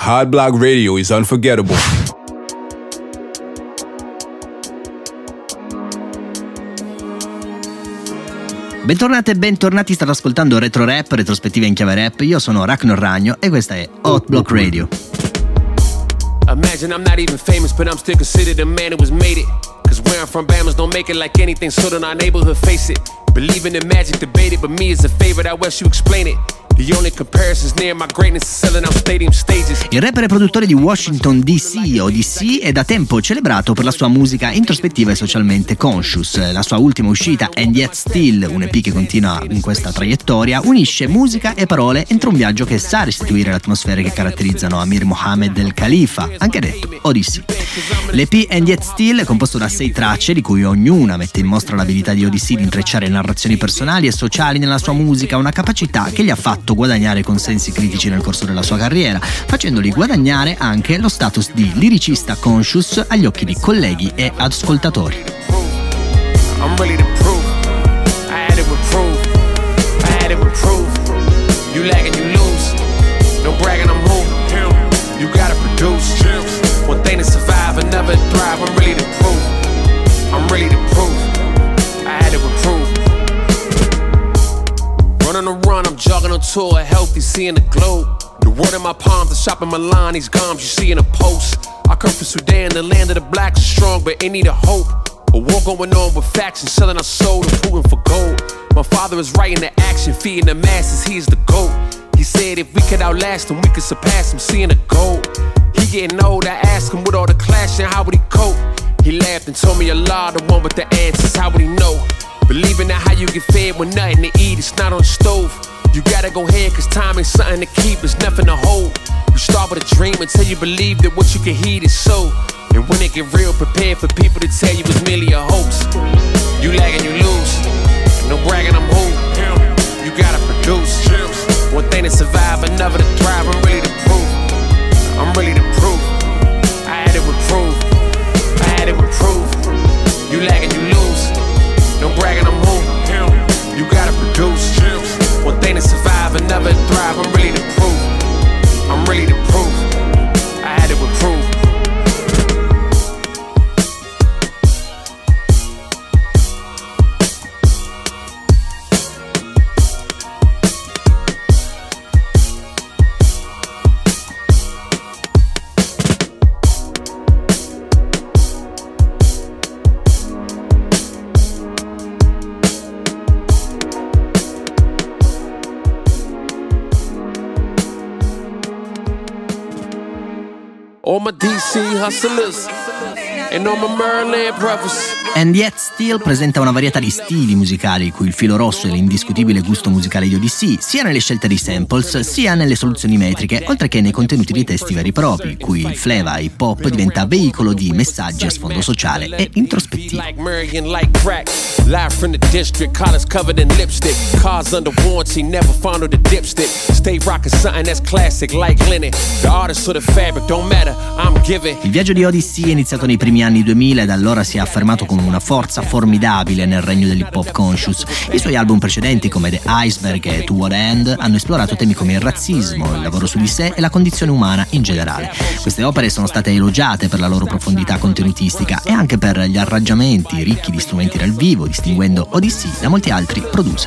Hard Block Radio is unforgettable. Bentornate e bentornati, state ascoltando Retro Rap, retrospettiva in chiave rap. Io sono Ragnar Ragno e questa è Hot Block Radio. Imagine I'm not even famous, but I'm still considered a man who was made it. Cause where I'm from, Bama's don't make it like anything, so don't our neighborhood face it. Believing in magic, debate it, but me is a favorite, how else you explain it? The only comparisons near my greatness is selling out stadium stages. Il rapper e produttore di Washington DC, ODC, è da tempo celebrato per la sua musica introspettiva e socialmente conscious. La sua ultima uscita, And Yet Still, un EP che continua in questa traiettoria, unisce musica e parole entro un viaggio che sa restituire le atmosfere che caratterizzano Amir Mohammed El Khalifa, anche detto ODC. L'EP And Yet Still è composto da 6 tracce, di cui ognuna mette in mostra l'abilità di ODC di intrecciare narrazioni personali e sociali nella sua musica, una capacità che gli ha fatto guadagnare consensi critici nel corso della sua carriera, facendogli guadagnare anche lo status di liricista conscious agli occhi di colleghi e ascoltatori. I'm ready to prove. I had it with proof. I had it with proof. You lagging, you lose. No bragging, I'm who. You gotta produce. One thing to survive, another thrive. I'm ready to prove. I'm ready to prove. I had it with proof. Running a run, I'm jogging on tour, healthy, seeing the globe. The word in my palms, the shop in Milan, these gums you see in a post. I come from Sudan, the land of the blacks is strong, but it need a hope. A war going on with factions, selling our soul and Putin for gold. My father is writing the action, feeding the masses, he is the GOAT. He said if we could outlast him, we could surpass him, seeing the gold. He getting old, I asked him with all the clashing, how would he cope? He laughed and told me Allah, the one with the answers, how would he know? Believing that how you get fed with nothing to eat, it's not on the stove. You gotta go ahead, cause time ain't something to keep, it's nothing to hold. You start with a dream until you believe that what you can heed is so. And when it get real, prepare for people to tell you it's merely a hoax. You lagging, you lose. No bragging, I'm who. You gotta produce. One thing to survive, another to thrive. I'm ready to prove. I'm ready to prove. I had it with proof. I had it with proof. You lagging, you lose. No bragging, I'm who. You gotta produce. One thing to survive, another to thrive. I'm ready to prove. I'm ready to prove. I had it with proof. All my DC hustlers and all my Maryland brothers. And Yet Still presenta una varietà di stili musicali, cui il filo rosso è l'indiscutibile gusto musicale di ODC, sia nelle scelte di samples, sia nelle soluzioni metriche, oltre che nei contenuti dei testi veri e propri, cui il flava hip hop diventa veicolo di messaggi a sfondo sociale e introspettivo. Live from the district, collars covered in lipstick, cars under warranty, never fondled the dipstick. Stay rocking something that's classic like linen. The artist or the fabric don't matter, I'm giving. Il viaggio di ODC è iniziato nei primi anni 2000 e da allora si è affermato con una forza formidabile nel regno dell'hip hop conscious. I suoi album precedenti come The Iceberg e To What End hanno esplorato temi come il razzismo, il lavoro su di sé e la condizione umana in generale. Queste opere sono state elogiate per la loro profondità contenutistica e anche per gli arrangiamenti ricchi di strumenti dal vivo, distinguendo ODC da molti altri producer.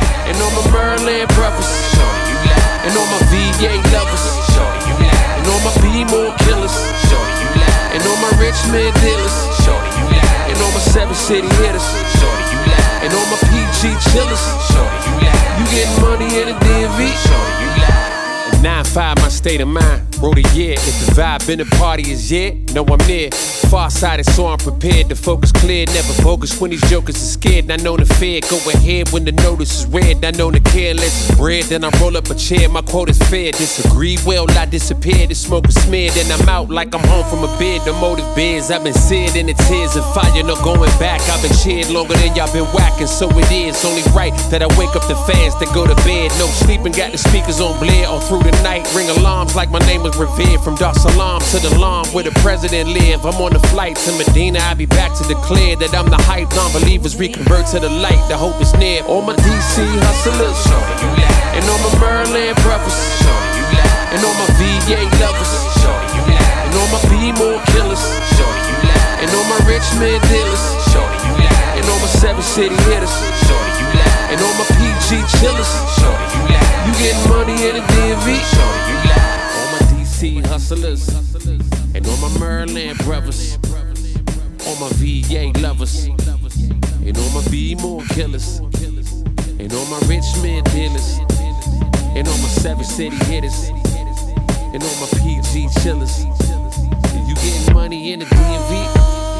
And all my rich man dealers, shorty, you lie. And all my 7 city hitters, shorty, you lie. And all my PG chillers, shorty, you lie. You getting money in the DMV, shorty, you lie. 9-5, my state of mind. Wrote a year. If the vibe in the party is yeah, no, I'm near. Far-sighted, so I'm prepared to focus clear. Never bogus when these jokers are scared. I know the fear. Go ahead when the notice is red. I know the careless is bread. Then I roll up a chair. My quote is fair. Disagree, well, I disappear. The smoke is smeared. Then I'm out like I'm home from a bed. The motive beers. I've been seared in the tears of fire. No going back. I've been cheered longer than y'all been whacking. So it is only right that I wake up the fans that go to bed. No sleeping. Got the speakers on blare all through the night. Ring alarms like my name was revered. From Dar Salaam to the Lam where the president live. I'm on the flight to Medina. I'll be back to declare that I'm the hype. Non-believers reconvert to the light. The hope is near. All my DC hustlers, shorty, you lie. And all my Maryland brothers, shorty, you lie. And all my VA lovers, shorty, you lie. And all my B-more killers, shorty, you lie. And all my rich man dealers, shorty, you lie. And all my 7 city hitters, shorty, you lie. And all my PG chillers, shorty, you lie. You getting money in the DMV, shorty, you lie. All my DC hustlers, and all my Maryland brothers, all my VA lovers, and all my B-more killers, and all my rich man dealers, and all my 7 city hitters, and all my PG chillers. You getting money in the DMV?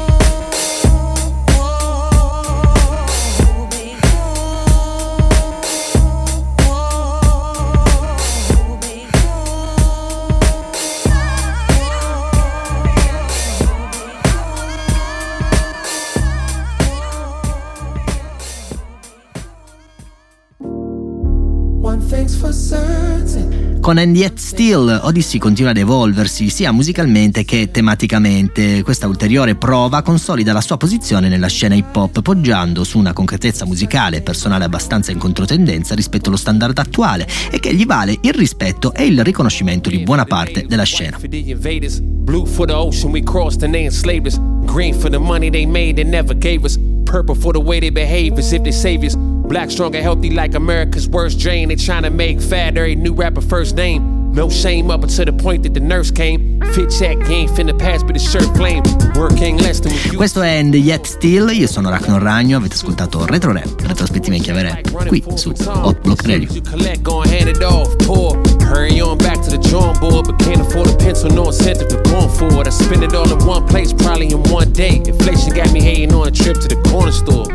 Con And Yet Still, Odyssey continua ad evolversi sia musicalmente che tematicamente. Questa ulteriore prova consolida la sua posizione nella scena hip hop, poggiando su una concretezza musicale e personale abbastanza in controtendenza rispetto allo standard attuale e che gli vale il rispetto e il riconoscimento di buona parte della scena. Blue for the ocean, we crossed and they enslaved us. Green for the money they made and never gave us. Purple for the way they behave as if they saviors. Black, strong and healthy like America's worst drain. They tryna make fat every new rapper first name. No shame up until the point that the nurse came. Fit check, you ain't finna pass but the shirt flame. Work ain't less than you. Questo è And Yet Still, io sono Ragnar Ragno, avete ascoltato Retro Rap, retrospettiva in chiave rap, qui su Hot Block Radio. Hurry on back to the drawing board, but can't afford a pencil, no incentive to going forward. I spend it all in one place, probably in one day. Inflation got me hating on a trip to the corner store.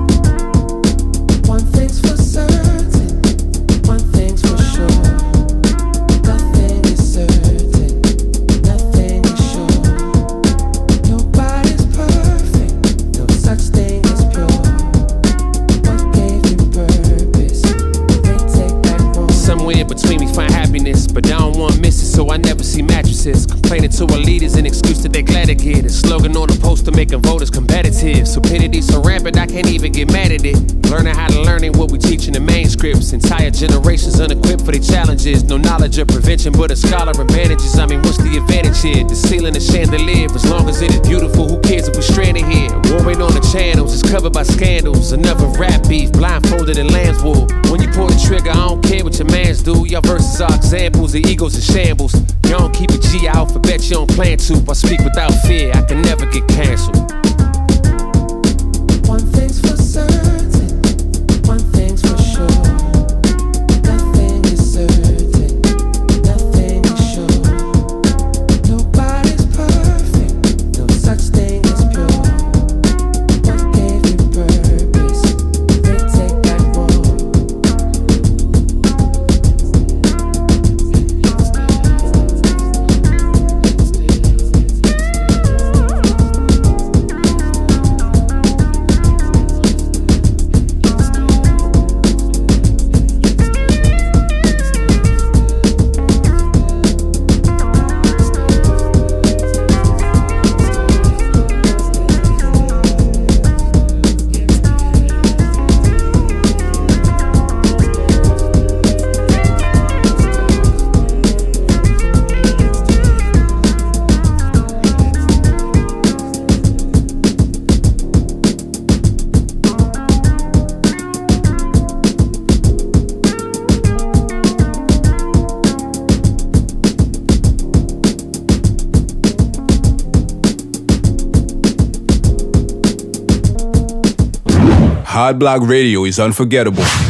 One thing's for certain, one thing's for sure. Nothing is certain, nothing is sure. Nobody's perfect, no such thing as pure. What gave you purpose? They take back more. Somewhere in between we find happiness, but I don't want miss it, so I never see mattresses. Complaining to our leaders, an excuse that they're glad to get. A slogan on the poster making voters competitive. Stupidity so rampant I can't even get mad at it. Learning how to learn ain't what we teach in the main scripts. Entire generations unequipped for their challenges. No knowledge of prevention, but a scholar advantages. I mean, what's the advantage here? The ceiling is chandelier. As long as it is beautiful, who cares if we're stranded here? War ain't on the channels, it's covered by scandals. Another rap beef, blindfolded in lamb's wool. When you pull the trigger, I don't care what your mans do. Y'all verses are examples, the egos in shambles. Y'all don't keep a G, I alphabet, you don't plan to. I speak without fear, I can never get canceled. One thing's for certain, one thing's for sure. Nothing is certain, nothing is sure. Nobody's perfect, no such thing as pure. What gave you purpose? They take back more. Hot Block Radio is unforgettable.